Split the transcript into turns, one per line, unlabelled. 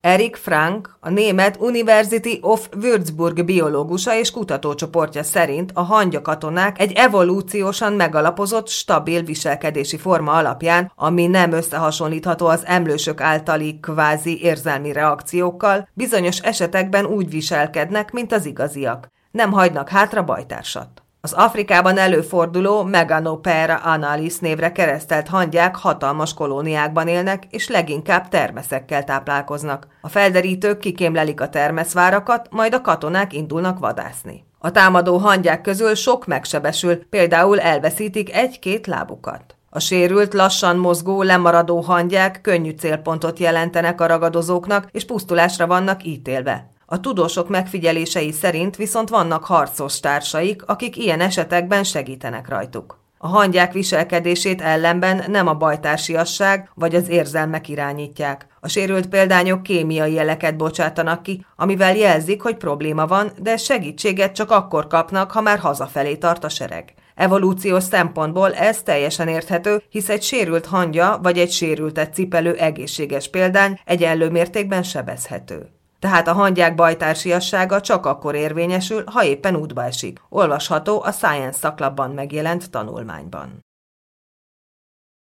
Erik Frank, a német University of Würzburg biológusa és kutatócsoportja szerint a hangyakatonák egy evolúciósan megalapozott, stabil viselkedési forma alapján, ami nem összehasonlítható az emlősök általi kvázi érzelmi reakciókkal, bizonyos esetekben úgy viselkednek, mint az igaziak. Nem hagynak hátra bajtársat. Az Afrikában előforduló Meganopera annalis névre keresztelt hangyák hatalmas kolóniákban élnek, és leginkább termeszekkel táplálkoznak. A felderítők kikémlelik a termeszvárakat, majd a katonák indulnak vadászni. A támadó hangyák közül sok megsebesül, például elveszítik egy-két lábukat. A sérült, lassan mozgó, lemaradó hangyák könnyű célpontot jelentenek a ragadozóknak, és pusztulásra vannak ítélve. A tudósok megfigyelései szerint viszont vannak harcos társaik, akik ilyen esetekben segítenek rajtuk. A hangyák viselkedését ellenben nem a bajtársiasság vagy az érzelmek irányítják. A sérült példányok kémiai jeleket bocsátanak ki, amivel jelzik, hogy probléma van, de segítséget csak akkor kapnak, ha már hazafelé tart a sereg. Evolúciós szempontból ez teljesen érthető, hisz egy sérült hangya vagy egy sérültet cipelő egészséges példány egyenlő mértékben sebezhető. Tehát a hangyák bajtársiassága csak akkor érvényesül, ha éppen útba esik. Olvasható a Science szaklapban megjelent tanulmányban.